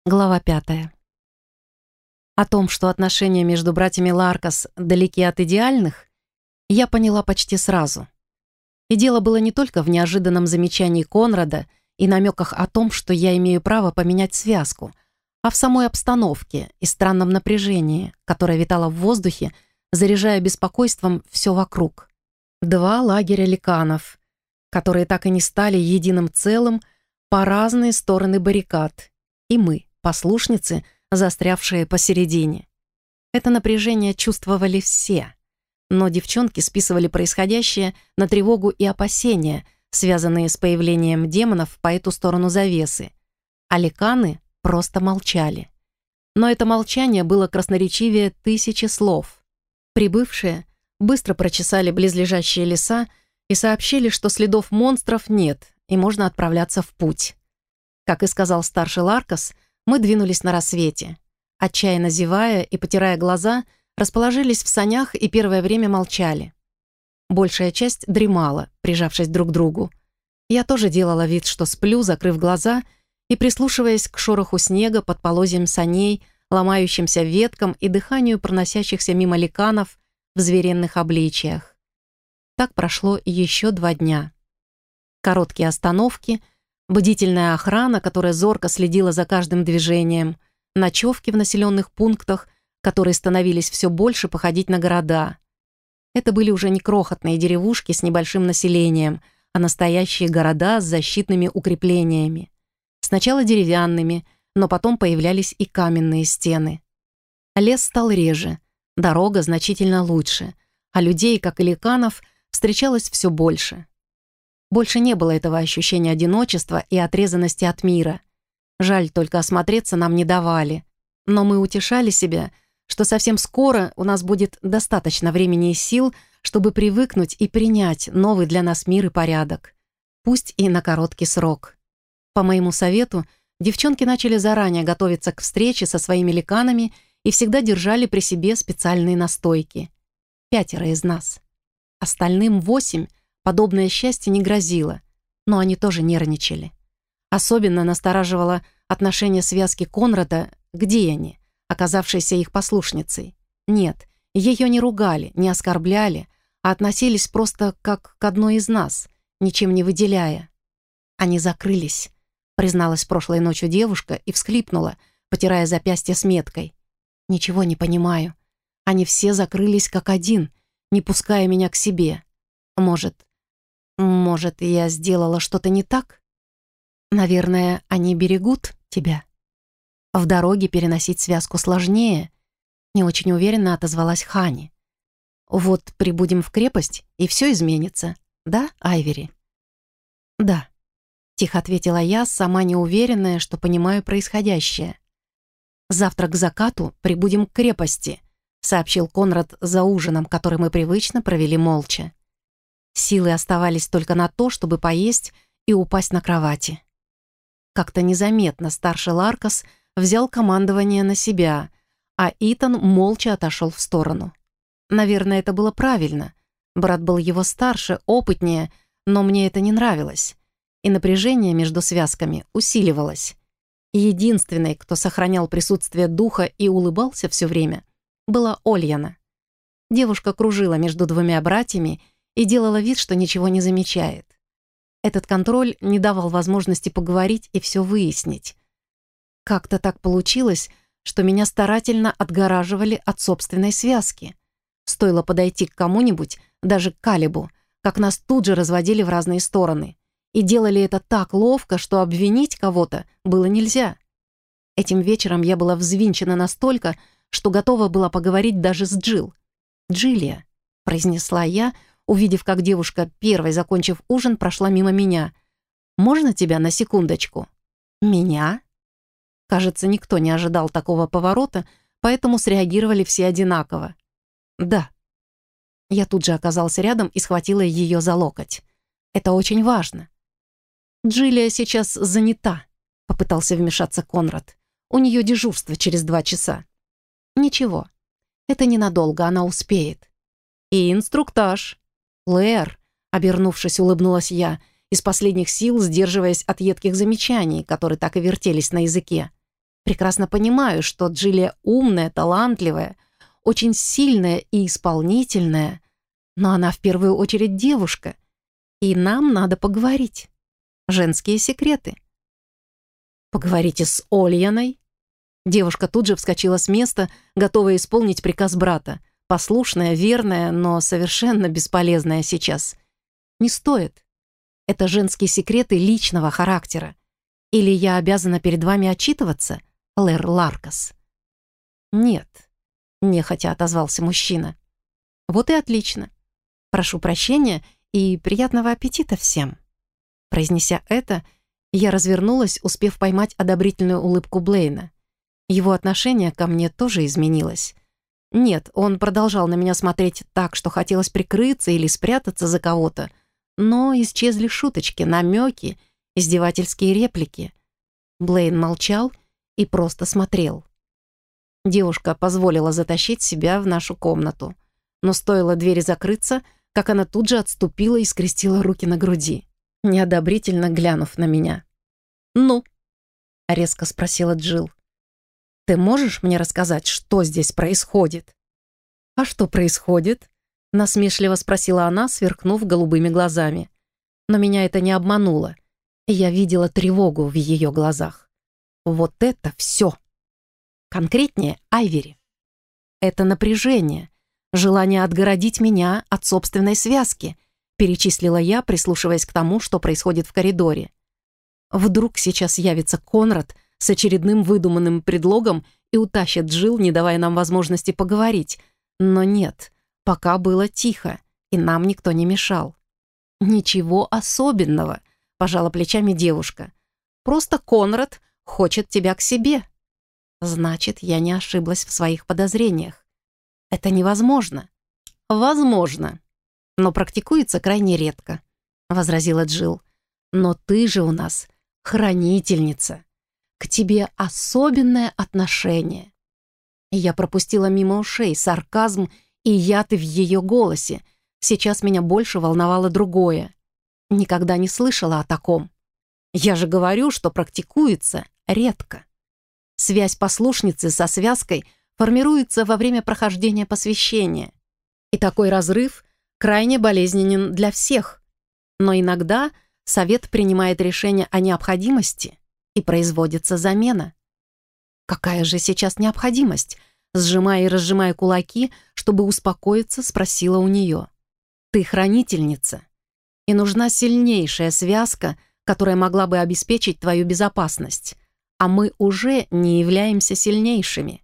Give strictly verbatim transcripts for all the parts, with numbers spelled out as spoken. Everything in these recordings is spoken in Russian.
Глава пятая. О том, что отношения между братьями Ларкас далеки от идеальных, я поняла почти сразу. И дело было не только в неожиданном замечании Конрада и намеках о том, что я имею право поменять связку, а в самой обстановке и странном напряжении, которое витало в воздухе, заряжая беспокойством все вокруг. Два лагеря ликанов, которые так и не стали единым целым по разные стороны баррикад, и мы, послушницы, застрявшие посередине. Это напряжение чувствовали все, но девчонки списывали происходящее на тревогу и опасения, связанные с появлением демонов по эту сторону завесы, а ликаны просто молчали. Но это молчание было красноречивее тысячи слов. Прибывшие быстро прочесали близлежащие леса и сообщили, что следов монстров нет, и можно отправляться в путь. Как и сказал старший Ларкас, мы двинулись на рассвете. Отчаянно зевая и потирая глаза, расположились в санях и первое время молчали. Большая часть дремала, прижавшись друг к другу. Я тоже делала вид, что сплю, закрыв глаза и прислушиваясь к шороху снега под полозьем саней, ломающимся веткам и дыханию проносящихся мимо ликанов в звериных обличиях. Так прошло еще два дня. Короткие остановки — бдительная охрана, которая зорко следила за каждым движением, ночевки в населенных пунктах, которые становились все больше походить на города. Это были уже не крохотные деревушки с небольшим населением, а настоящие города с защитными укреплениями. Сначала деревянными, но потом появлялись и каменные стены. Лес стал реже, дорога значительно лучше, а людей, как и ликанов, встречалось все больше. Больше не было этого ощущения одиночества и отрезанности от мира. Жаль, только осмотреться нам не давали. Но мы утешали себя, что совсем скоро у нас будет достаточно времени и сил, чтобы привыкнуть и принять новый для нас мир и порядок. Пусть и на короткий срок. По моему совету, девчонки начали заранее готовиться к встрече со своими ликанами и всегда держали при себе специальные настойки. Пятеро из нас. Остальным восемь подобное счастье не грозило, но они тоже нервничали. Особенно настораживало отношение связки Конрада к Диане, оказавшейся их послушницей. Нет, ее не ругали, не оскорбляли, а относились просто как к одной из нас, ничем не выделяя. «Они закрылись», — призналась прошлой ночью девушка и всхлипнула, потирая запястье с меткой. «Ничего не понимаю. Они все закрылись как один, не пуская меня к себе. Может, может, я сделала что-то не так? Наверное, они берегут тебя. В дороге переносить связку сложнее», — не очень уверенно отозвалась Хани. «Вот прибудем в крепость, и все изменится. Да, Айвери?» «Да», — тихо ответила я, сама неуверенная, что понимаю происходящее. «Завтра к закату прибудем к крепости», — сообщил Конрад за ужином, который мы привычно провели молча. Силы оставались только на то, чтобы поесть и упасть на кровати. Как-то незаметно старший Ларкас взял командование на себя, а Итан молча отошел в сторону. Наверное, это было правильно. Брат был его старше, опытнее, но мне это не нравилось. И напряжение между связками усиливалось. Единственной, кто сохранял присутствие духа и улыбался все время, была Ольяна. Девушка кружила между двумя братьями и делала вид, что ничего не замечает. Этот контроль не давал возможности поговорить и все выяснить. Как-то так получилось, что меня старательно отгораживали от собственной связки. Стоило подойти к кому-нибудь, даже к Калибу, как нас тут же разводили в разные стороны. И делали это так ловко, что обвинить кого-то было нельзя. Этим вечером я была взвинчена настолько, что готова была поговорить даже с Джилл. «Джилия», — произнесла я, увидев, как девушка, первой закончив ужин, прошла мимо меня. «Можно тебя на секундочку?» «Меня?» Кажется, никто не ожидал такого поворота, поэтому среагировали все одинаково. «Да». Я тут же оказался рядом и схватила ее за локоть. «Это очень важно». «Джилия сейчас занята», — попытался вмешаться Конрад. «У нее дежурство через два часа». «Ничего, это ненадолго, она успеет». «И инструктаж». «Лэр», — обернувшись, улыбнулась я, из последних сил сдерживаясь от едких замечаний, которые так и вертелись на языке. Прекрасно понимаю, что Джилия умная, талантливая, очень сильная и исполнительная, но она в первую очередь девушка, и нам надо поговорить. Женские секреты. Поговорите с Ольяной. Девушка тут же вскочила с места, готовая исполнить приказ брата. Послушная, верная, но совершенно бесполезная сейчас. Не стоит. Это женские секреты личного характера. Или я обязана перед вами отчитываться, Лэр Ларкас? Нет, нехотя отозвался мужчина. Вот и отлично. Прошу прощения и приятного аппетита всем. Произнеся это, я развернулась, успев поймать одобрительную улыбку Блейна. Его отношение ко мне тоже изменилось. Нет, он продолжал на меня смотреть так, что хотелось прикрыться или спрятаться за кого-то, но исчезли шуточки, намеки, издевательские реплики. Блейн молчал и просто смотрел. Девушка позволила затащить себя в нашу комнату, но стоило двери закрыться, как она тут же отступила и скрестила руки на груди, неодобрительно глянув на меня. «Ну?» — резко спросила Джилл. «Ты можешь мне рассказать, что здесь происходит?» «А что происходит?» — насмешливо спросила она, сверкнув голубыми глазами. Но меня это не обмануло. Я видела тревогу в ее глазах. Вот это все. Конкретнее Айвери. Это напряжение, желание отгородить меня от собственной связки, перечислила я, прислушиваясь к тому, что происходит в коридоре. Вдруг сейчас явится Конрад с очередным выдуманным предлогом и утащит Джилл, не давая нам возможности поговорить. Но нет, пока было тихо, и нам никто не мешал. «Ничего особенного», — пожала плечами девушка. «Просто Конрад хочет тебя к себе». Значит, я не ошиблась в своих подозрениях. Это невозможно. Возможно, но практикуется крайне редко, возразила Джилл. Но ты же у нас хранительница. К тебе особенное отношение. Я пропустила мимо ушей сарказм и яд в ее голосе. Сейчас меня больше волновало другое. Никогда не слышала о таком. Я же говорю, что практикуется редко. Связь послушницы со связкой формируется во время прохождения посвящения. И такой разрыв крайне болезненен для всех. Но иногда совет принимает решение о необходимости, и производится замена. «Какая же сейчас необходимость?» Сжимая и разжимая кулаки, чтобы успокоиться, спросила у нее. «Ты хранительница, и нужна сильнейшая связка, которая могла бы обеспечить твою безопасность, а мы уже не являемся сильнейшими».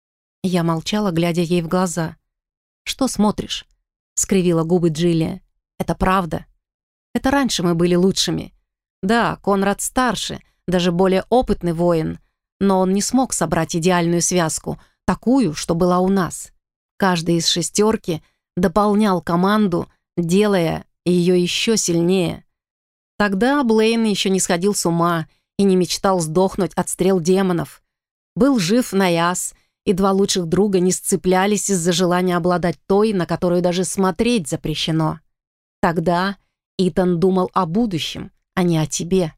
Я молчала, глядя ей в глаза. «Что смотришь?» — скривила губы Джилия. «Это правда. Это раньше мы были лучшими. Да, Конрад старше, даже более опытный воин, но он не смог собрать идеальную связку, такую, что была у нас. Каждый из шестерки дополнял команду, делая ее еще сильнее. Тогда Блейн еще не сходил с ума и не мечтал сдохнуть от стрел демонов. Был жив Наяс, и два лучших друга не сцеплялись из-за желания обладать той, на которую даже смотреть запрещено. Тогда Итан думал о будущем, а не о тебе».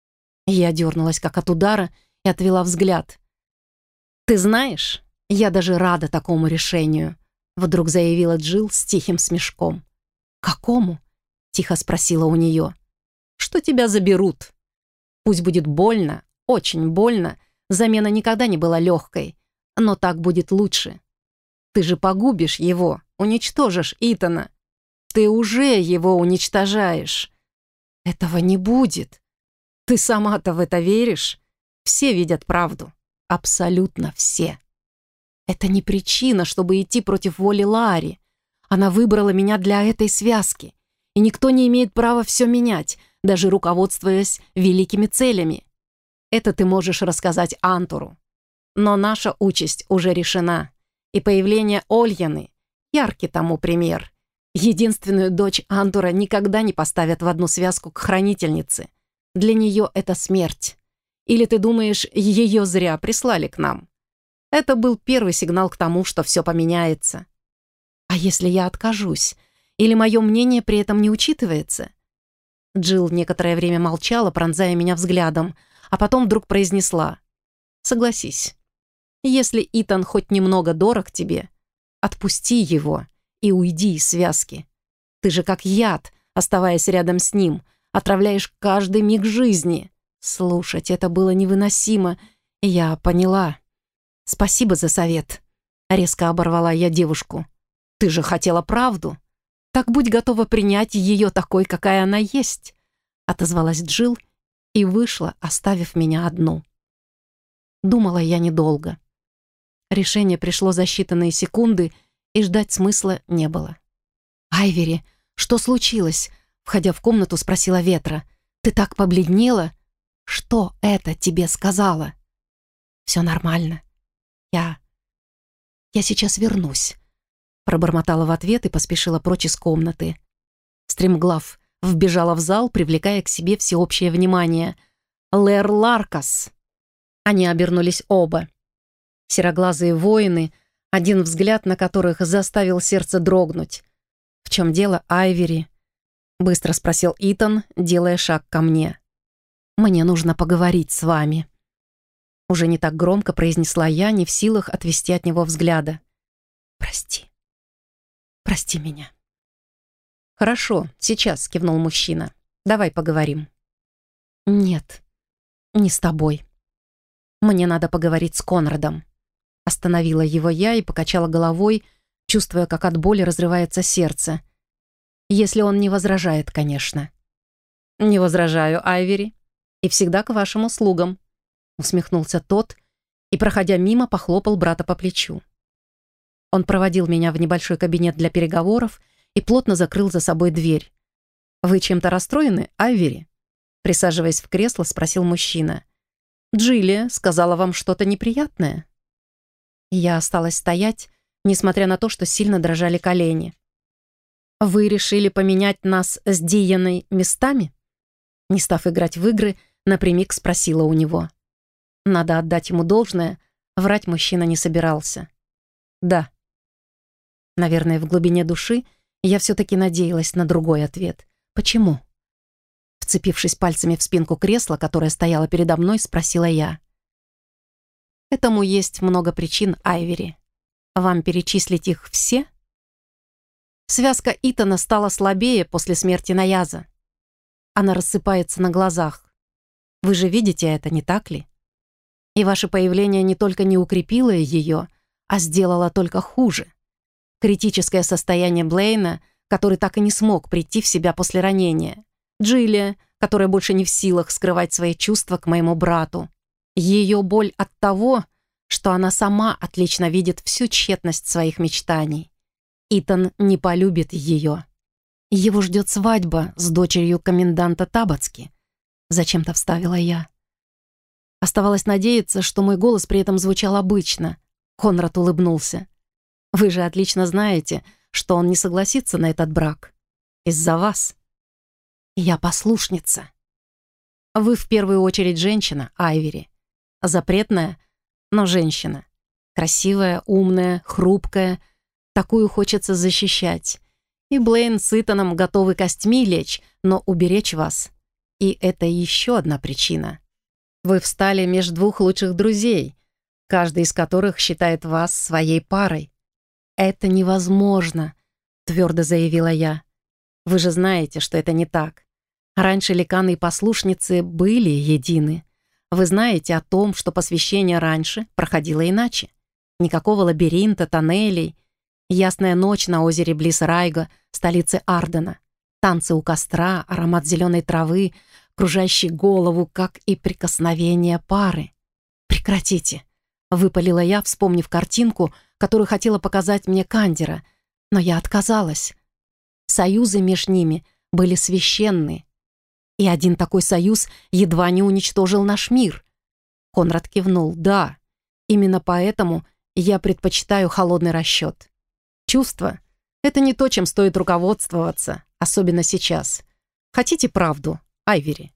Я дернулась как от удара и отвела взгляд. «Ты знаешь, я даже рада такому решению», — вдруг заявила Джилл с тихим смешком. «Какому?» — тихо спросила у нее. «Что тебя заберут. Пусть будет больно, очень больно, замена никогда не была легкой, но так будет лучше. Ты же погубишь его, уничтожишь Итана. Ты уже его уничтожаешь. Этого не будет. Ты сама-то в это веришь? Все видят правду. Абсолютно все. Это не причина, чтобы идти против воли Лаари. Она выбрала меня для этой связки, и никто не имеет права все менять, даже руководствуясь великими целями. Это ты можешь рассказать Антуру. Но наша участь уже решена, и появление Ольяны — яркий тому пример. Единственную дочь Антура никогда не поставят в одну связку к хранительнице. Для нее это смерть. Или ты думаешь, ее зря прислали к нам? Это был первый сигнал к тому, что все поменяется. А если я откажусь? Или мое мнение при этом не учитывается?» Джилл некоторое время молчала, пронзая меня взглядом, а потом вдруг произнесла: Согласись, если Итан хоть немного дорог тебе, отпусти его и уйди из связки. Ты же как яд, оставаясь рядом с ним, отравляешь каждый миг жизни. Слушать это было невыносимо, и я поняла. Спасибо за совет. Резко оборвала я девушку. Ты же хотела правду. Так будь готова принять ее такой, какая она есть. Отозвалась Джилл и вышла, оставив меня одну. Думала я недолго. Решение пришло за считанные секунды, и ждать смысла не было. «Айвери, что случилось?» Входя в комнату, спросила Ветра. «Ты так побледнела? Что это тебе сказала?» «Все нормально. Я... я сейчас вернусь», пробормотала в ответ и поспешила прочь из комнаты. Стремглав вбежала в зал, привлекая к себе всеобщее внимание. «Лэр Ларкас!» Они обернулись оба. Сероглазые воины, один взгляд на которых заставил сердце дрогнуть. «В чем дело, Айвери?» — быстро спросил Итан, делая шаг ко мне. «Мне нужно поговорить с вами». Уже не так громко произнесла я, не в силах отвести от него взгляда. «Прости. Прости меня». «Хорошо, сейчас», — кивнул мужчина. «Давай поговорим». «Нет, не с тобой. Мне надо поговорить с Конрадом». Остановила его я и покачала головой, чувствуя, как от боли разрывается сердце. Если он не возражает, конечно. «Не возражаю, Айвери, и всегда к вашим услугам», усмехнулся тот и, проходя мимо, похлопал брата по плечу. Он проводил меня в небольшой кабинет для переговоров и плотно закрыл за собой дверь. «Вы чем-то расстроены, Айвери?» Присаживаясь в кресло, спросил мужчина. «Джилли сказала вам что-то неприятное?» Я осталась стоять, несмотря на то, что сильно дрожали колени. «Вы решили поменять нас с Дианой местами?» Не став играть в игры, напрямик спросила у него. Надо отдать ему должное, врать мужчина не собирался. «Да». Наверное, в глубине души я все-таки надеялась на другой ответ. «Почему?» Вцепившись пальцами в спинку кресла, которое стояло передо мной, спросила я. «Этому есть много причин, Айвери. Вам перечислить их все?» Связка Итана стала слабее после смерти Наяза. Она рассыпается на глазах. Вы же видите это, не так ли? И ваше появление не только не укрепило ее, а сделало только хуже. Критическое состояние Блейна, который так и не смог прийти в себя после ранения. Джилли, которая больше не в силах скрывать свои чувства к моему брату. Ее боль от того, что она сама отлично видит всю тщетность своих мечтаний. Итан не полюбит ее. Его ждет свадьба с дочерью коменданта Табацки. Зачем-то вставила я. Оставалось надеяться, что мой голос при этом звучал обычно. Конрад улыбнулся. «Вы же отлично знаете, что он не согласится на этот брак. Из-за вас. Я послушница. Вы в первую очередь женщина, Айвери. Запретная, но женщина. Красивая, умная, хрупкая. Такую хочется защищать. И Блейн с Итаном готовы костьми лечь, но уберечь вас. И это еще одна причина. Вы встали между двух лучших друзей, каждый из которых считает вас своей парой. «Это невозможно», — твердо заявила я. «Вы же знаете, что это не так. Раньше ликаны и послушницы были едины. Вы знаете о том, что посвящение раньше проходило иначе. Никакого лабиринта, тоннелей. Ясная ночь на озере близ Райго, столицы Ардена. Танцы у костра, аромат зеленой травы, кружащий голову, как и прикосновение пары. Прекратите», — выпалила я, вспомнив картинку, которую хотела показать мне Кандера, но я отказалась. Союзы между ними были священны. И один такой союз едва не уничтожил наш мир. Конрад кивнул. «Да, именно поэтому я предпочитаю холодный расчет. Чувства — это не то, чем стоит руководствоваться, особенно сейчас. Хотите правду, Айвери?»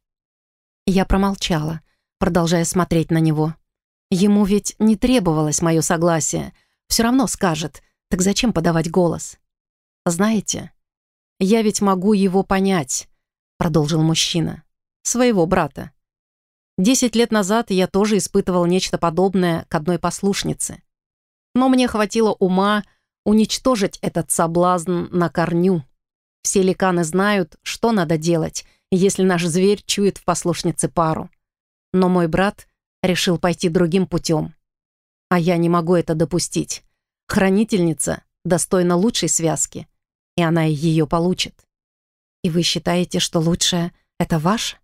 Я промолчала, продолжая смотреть на него. Ему ведь не требовалось мое согласие. Все равно скажет, так зачем подавать голос? «Знаете, я ведь могу его понять», — продолжил мужчина. «Своего брата. Десять лет назад я тоже испытывал нечто подобное к одной послушнице. Но мне хватило ума уничтожить этот соблазн на корню. Все ликаны знают, что надо делать, если наш зверь чует в послушнице пару. Но мой брат решил пойти другим путем. А я не могу это допустить. Хранительница достойна лучшей связки, и она ее получит. И вы считаете, что лучшее — это ваше?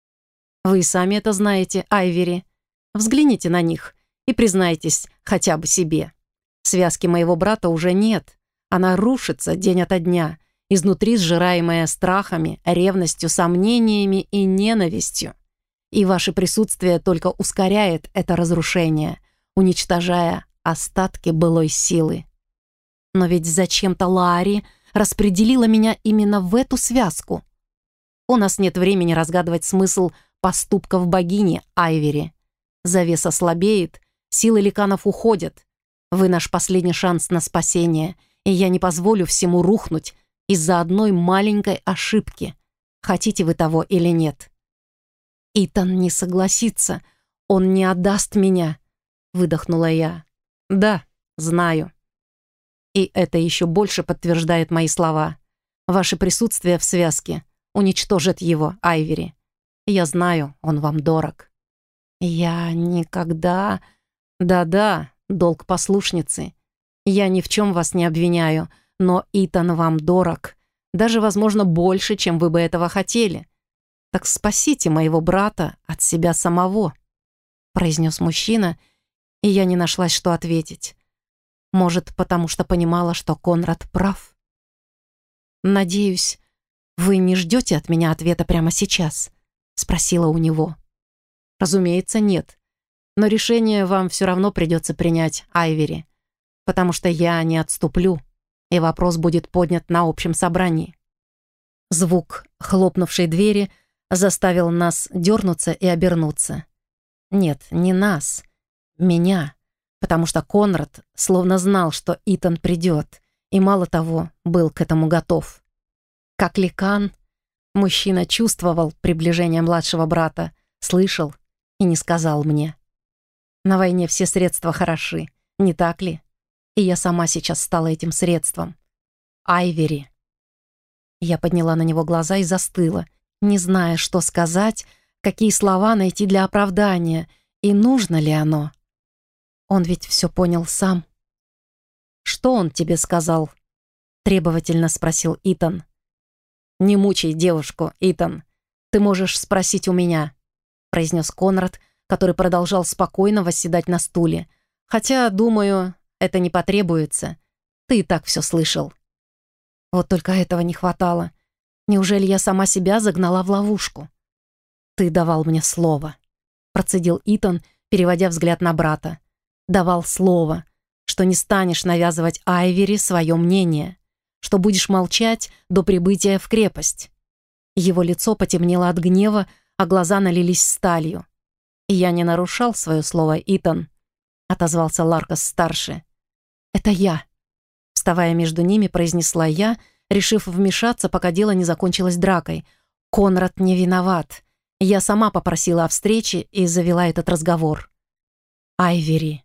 Вы сами это знаете, Айвери. Взгляните на них и признайтесь хотя бы себе. Связки моего брата уже нет. Она рушится день ото дня, изнутри сжираемая страхами, ревностью, сомнениями и ненавистью. И ваше присутствие только ускоряет это разрушение, уничтожая остатки былой силы. Но ведь зачем-то Лаари распределила меня именно в эту связку. У нас нет времени разгадывать смысл поступков богини, Айвери. Завеса слабеет, силы ликанов уходят. Вы наш последний шанс на спасение, и я не позволю всему рухнуть из-за одной маленькой ошибки. Хотите вы того или нет? Итан не согласится, он не отдаст меня, выдохнула я. Да, знаю. И это еще больше подтверждает мои слова. Ваше присутствие в связке уничтожит его, Айвери. Я знаю, он вам дорог. Я никогда... Да-да, долг послушницы. Я ни в чем вас не обвиняю, но Итан вам дорог. Даже, возможно, больше, чем вы бы этого хотели. Так спасите моего брата от себя самого, произнес мужчина, и я не нашлась, что ответить. Может, потому что понимала, что Конрад прав. «Надеюсь, вы не ждете от меня ответа прямо сейчас?» — спросила у него. «Разумеется, нет. Но решение вам все равно придется принять, Айвери, потому что я не отступлю, и вопрос будет поднят на общем собрании». Звук хлопнувшей двери заставил нас дернуться и обернуться. Нет, не нас, меня, потому что Конрад словно знал, что Итан придет, и, мало того, был к этому готов. Как ликан, мужчина чувствовал приближение младшего брата, слышал и не сказал мне. На войне все средства хороши, не так ли? И я сама сейчас стала этим средством. Айвери. Я подняла на него глаза и застыла, не зная, что сказать, какие слова найти для оправдания, и нужно ли оно. Он ведь все понял сам. «Что он тебе сказал?» — требовательно спросил Итан. «Не мучай девушку, Итан. Ты можешь спросить у меня», — произнес Конрад, который продолжал спокойно восседать на стуле. «Хотя, думаю, это не потребуется. Ты и так все слышал». Вот только этого не хватало. Неужели я сама себя загнала в ловушку? «Ты давал мне слово», — процедил Итан, переводя взгляд на брата. «Давал слово, что не станешь навязывать Айвери свое мнение, что будешь молчать до прибытия в крепость». Его лицо потемнело от гнева, а глаза налились сталью. «И я не нарушал свое слово, Итан», — отозвался Ларкас-старший. «Это я», — вставая между ними, произнесла я, решив вмешаться, пока дело не закончилось дракой. «Конрад не виноват. Я сама попросила о встрече и завела этот разговор». «Айвери».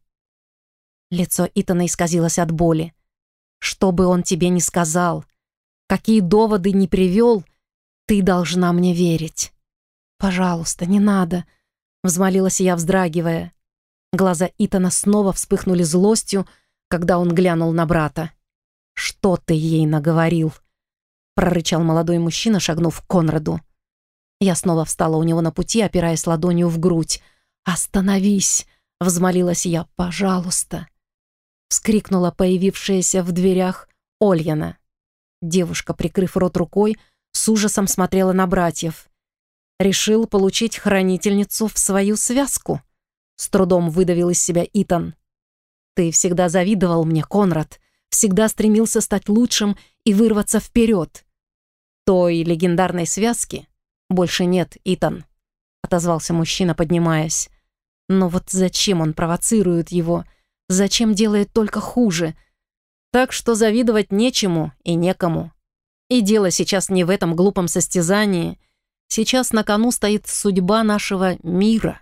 Лицо Итана исказилось от боли. «Что бы он тебе ни сказал, какие доводы ни привел, ты должна мне верить. Пожалуйста, не надо», — взмолилась я, вздрагивая. Глаза Итана снова вспыхнули злостью, когда он глянул на брата. «Что ты ей наговорил?» — прорычал молодой мужчина, шагнув к Конраду. Я снова встала у него на пути, опираясь ладонью в грудь. «Остановись!» — взмолилась я. «Пожалуйста!» — вскрикнула появившаяся в дверях Ольяна. Девушка, прикрыв рот рукой, с ужасом смотрела на братьев. «Решил получить хранительницу в свою связку?» — с трудом выдавил из себя Итан. «Ты всегда завидовал мне, Конрад, всегда стремился стать лучшим и вырваться вперед. Той легендарной связки больше нет, Итан», — отозвался мужчина, поднимаясь. «Но вот зачем он провоцирует его? Зачем делает только хуже? Так что завидовать нечему и некому. И дело сейчас не в этом глупом состязании. Сейчас на кону стоит судьба нашего мира.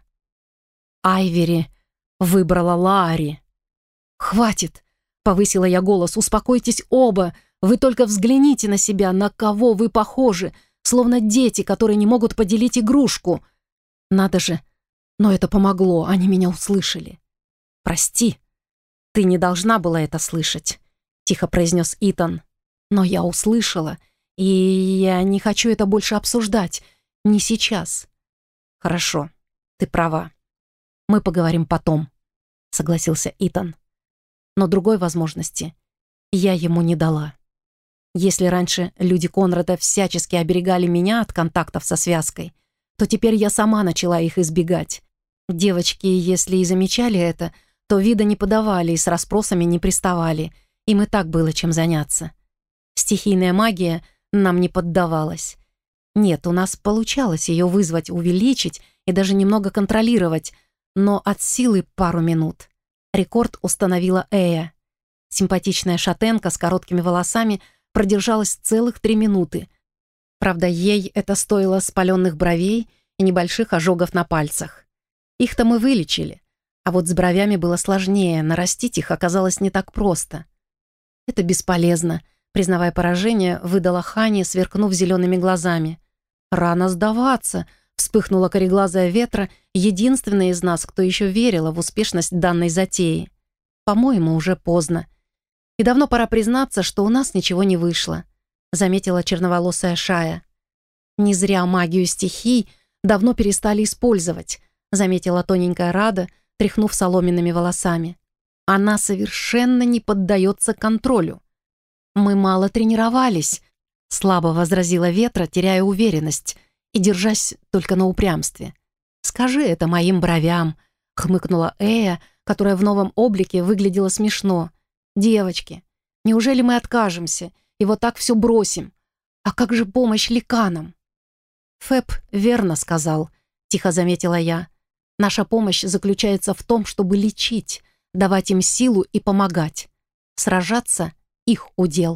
Айвери выбрала Лаари. «Хватит!» — повысила я голос. «Успокойтесь оба! Вы только взгляните на себя, на кого вы похожи, словно дети, которые не могут поделить игрушку. Надо же! Но это помогло, они меня услышали. Прости, ты не должна была это слышать», — тихо произнес Итан. «Но я услышала, и я не хочу это больше обсуждать. Не сейчас». «Хорошо, ты права. Мы поговорим потом», — согласился Итан. Но другой возможности я ему не дала. Если раньше люди Конрада всячески оберегали меня от контактов со связкой, то теперь я сама начала их избегать. Девочки, если и замечали это, то вида не подавали и с расспросами не приставали. Им и так было чем заняться. Стихийная магия нам не поддавалась. Нет, у нас получалось ее вызвать, увеличить и даже немного контролировать, но от силы пару минут. Рекорд установила Эя. Симпатичная шатенка с короткими волосами продержалась целых три минуты. Правда, ей это стоило спаленных бровей и небольших ожогов на пальцах. Их-то мы вылечили, а вот с бровями было сложнее, нарастить их оказалось не так просто. «Это бесполезно», — признавая поражение, выдала Хани, сверкнув зелеными глазами. «Рано сдаваться», — вспыхнула кореглазая Ветра, единственная из нас, кто еще верила в успешность данной затеи. «По-моему, уже поздно. И давно пора признаться, что у нас ничего не вышло», — заметила черноволосая Шая. «Не зря магию стихий давно перестали использовать», — заметила тоненькая Рада, тряхнув соломенными волосами. «Она совершенно не поддается контролю». «Мы мало тренировались», — слабо возразила Ветра, теряя уверенность и держась только на упрямстве. «Скажи это моим бровям», — хмыкнула Эя, которая в новом облике выглядела смешно. «Девочки, неужели мы откажемся и вот так все бросим? А как же помощь ликанам?» «Фэб верно сказал», — тихо заметила я. «Наша помощь заключается в том, чтобы лечить, давать им силу и помогать. Сражаться — их удел».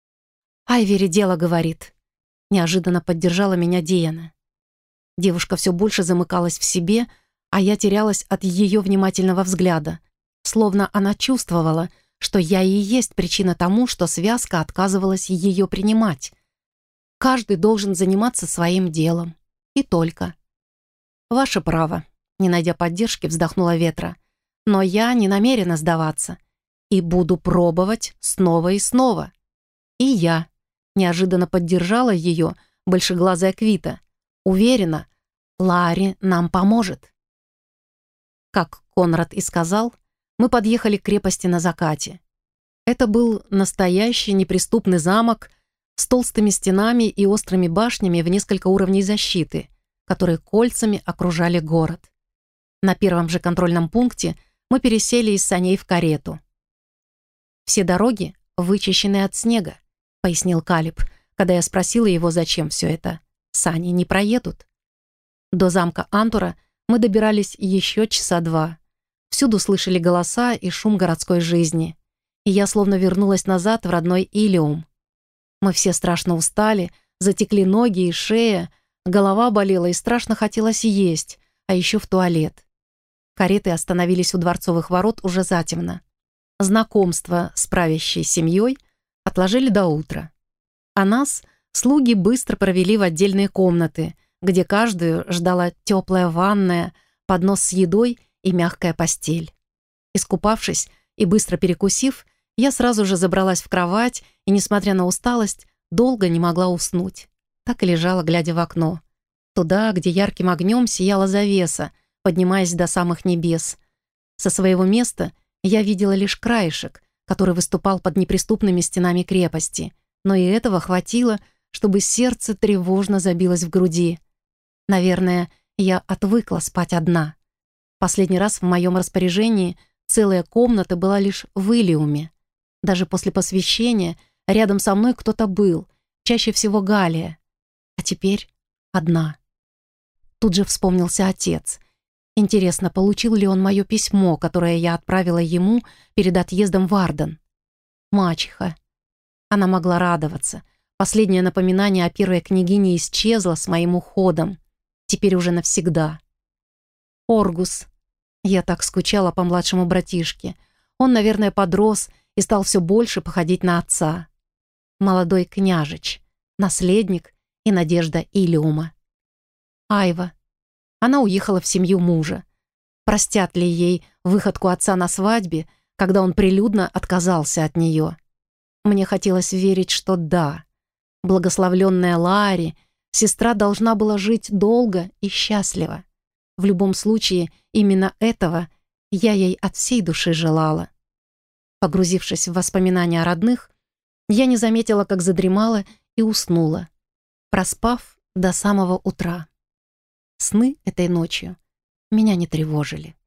«Айвери дело говорит», — неожиданно поддержала меня Диана. Девушка все больше замыкалась в себе, а я терялась от ее внимательного взгляда, словно она чувствовала, что я и есть причина тому, что связка отказывалась ее принимать. Каждый должен заниматься своим делом. И только. «Ваше право», — не найдя поддержки, вздохнула Ветра. «Но я не намерена сдаваться. И буду пробовать снова и снова». «И я», — неожиданно поддержала ее большеглазая Квита. «Уверена, Лаари нам поможет». Как Конрад и сказал, мы подъехали к крепости на закате. Это был настоящий неприступный замок с толстыми стенами и острыми башнями в несколько уровней защиты, которые кольцами окружали город. На первом же контрольном пункте мы пересели из саней в карету. «Все дороги вычищены от снега», — пояснил Калиб, когда я спросила его, зачем все это. «Сани не проедут». До замка Антура мы добирались еще часа два. Всюду слышали голоса и шум городской жизни. И я словно вернулась назад в родной Илиум. Мы все страшно устали, затекли ноги и шея, голова болела и страшно хотелось есть, а еще в туалет. Кареты остановились у дворцовых ворот уже затемно. Знакомство с правящей семьей отложили до утра. А нас слуги быстро провели в отдельные комнаты, где каждую ждала теплая ванная, поднос с едой и мягкая постель. Искупавшись и быстро перекусив, я сразу же забралась в кровать и, несмотря на усталость, долго не могла уснуть. Так и лежала, глядя в окно. Туда, где ярким огнем сияла завеса, поднимаясь до самых небес. Со своего места я видела лишь краешек, который выступал под неприступными стенами крепости, но и этого хватило, чтобы сердце тревожно забилось в груди. Наверное, я отвыкла спать одна. Последний раз в моем распоряжении целая комната была лишь в Илиуме. Даже после посвящения рядом со мной кто-то был, чаще всего Галия. А теперь одна. Тут же вспомнился отец. Интересно, получил ли он мое письмо, которое я отправила ему перед отъездом в Арден? Мачеха. Она могла радоваться. Последнее напоминание о первой княгине исчезло с моим уходом, теперь уже навсегда. Оргус. Я так скучала по младшему братишке. Он, наверное, подрос и стал все больше походить на отца. Молодой княжич, наследник и надежда Илиума. Айва. Она уехала в семью мужа. Простят ли ей выходку отца на свадьбе, когда он прилюдно отказался от нее? Мне хотелось верить, что да. Благословленная Лаари, сестра должна была жить долго и счастливо. В любом случае, именно этого я ей от всей души желала. Погрузившись в воспоминания о родных, я не заметила, как задремала и уснула, проспав до самого утра. Сны этой ночью меня не тревожили.